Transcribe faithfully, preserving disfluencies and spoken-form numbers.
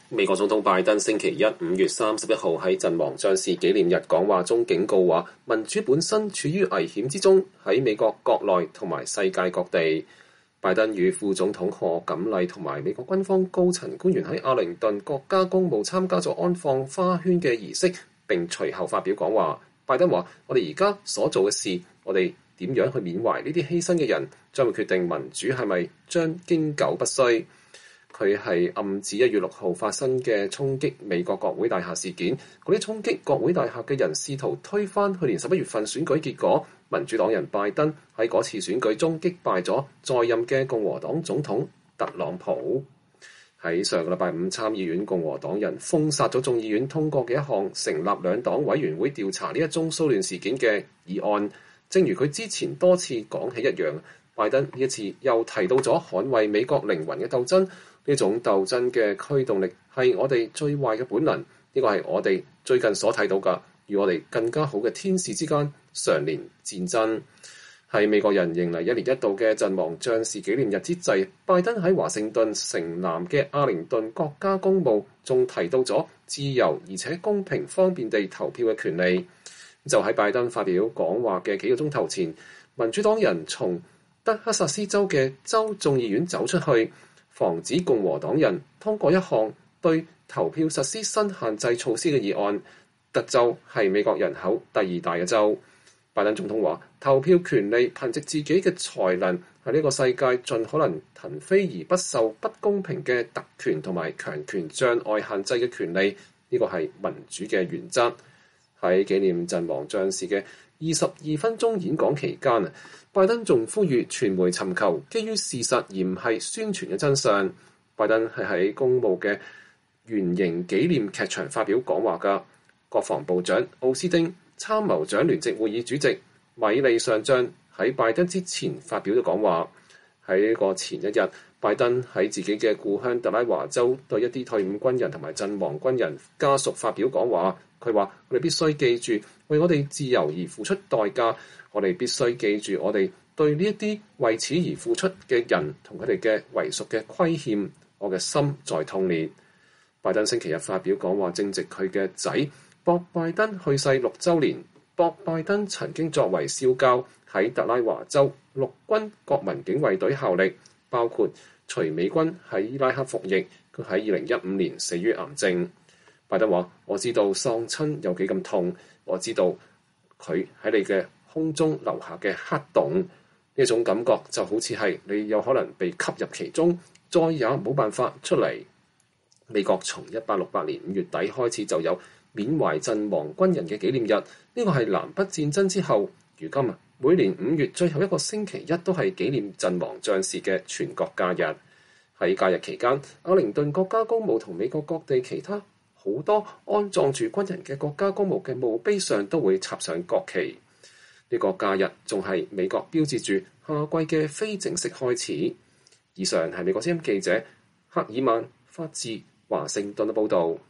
美國總統拜登星期一五月三十一號喺陣亡將士紀念日講話中警告話，民主本身處於危險之中，喺美國國內同埋世界各地。拜登與副總統賀錦麗同埋美國軍方高層官員喺阿靈頓國家公墓參加咗安放花圈嘅儀式，並隨後發表講話。拜登話：我哋而家所做嘅事，我哋點樣去緬懷呢啲犧牲嘅人，將會決定民主係咪將經久不衰。佢係暗指一月六號發生嘅衝擊美國國會大廈事件，嗰啲衝擊國會大廈嘅人試圖推翻去年十一月份選舉結果。民主黨人拜登喺嗰次選舉中擊敗咗在任嘅共和黨總統特朗普。喺上個禮拜五，參議院共和黨人封殺咗眾議院通過嘅一項成立兩黨委員會調查呢一宗騷亂事件嘅議案。正如佢之前多次講起一樣，拜登呢一次又提到咗捍衛美國靈魂嘅鬥爭。呢種鬥爭嘅驅動力係我哋最壞嘅本能，呢個係我哋最近所睇到嘅與我哋更加好嘅天使之間常年戰爭。喺美國人迎嚟一年一度嘅陣亡將士紀念日之際，拜登喺華盛頓城南嘅阿靈頓國家公墓仲提到咗自由而且公平方便地投票嘅權利。就喺拜登發表講話嘅幾個鐘頭前，民主黨人從德克薩斯州嘅州眾議院走出去，防止共和黨人通過一項對投票實施新限制措施嘅議案。德州係美國人口第二大嘅州。拜登總統話：投票權利憑藉自己嘅才能，喺呢個世界盡可能騰飛而不受不公平嘅特權同埋強權障礙限制嘅權利，呢個係民主嘅原則。喺紀念陣亡將士嘅二十二分鐘演講期間啊，拜登仲呼籲傳媒尋求基於事實而唔係宣傳嘅真相。拜登係喺公墓嘅圓形紀念劇場發表講話㗎。國防部長奧斯汀、參謀長聯席會議主席米利上將喺拜登之前發表咗講話。喺呢個前一日，拜登喺自己嘅故鄉特拉華州對一啲退伍軍人同埋陣亡軍人家屬發表講話。佢話：我哋必須記住為我哋自由而付出代價，我哋必須記住我哋對呢一啲為此而付出嘅人同佢哋嘅遺屬嘅虧欠，我嘅心在痛裂。拜登星期日發表講話，正值佢嘅仔博拜登去世六週年。博拜登曾經作為少校喺特拉華州陸軍國民警衛隊效力，包括隨美軍喺伊拉克服役。佢喺二零一五年死於癌症。拜登話：我知道喪親有幾咁痛，我知道佢喺你嘅胸中留下嘅黑洞，呢種感覺就好似係你有可能被吸入其中，再也冇辦法出嚟。美國從一八六八年五月底開始就有緬懷陣亡軍人嘅紀念日，呢個係南北戰爭之後，如今啊每年五月最後一個星期一都係紀念陣亡將士嘅全國假日。喺假日期間，阿靈頓國家公墓同美國各地其他好多安葬住軍人嘅國家公墓嘅墓碑上都會插上國旗。呢個假日仲係美國標誌住夏季嘅非正式開始。以上係美國之音記者赫爾曼發自華盛頓嘅報導。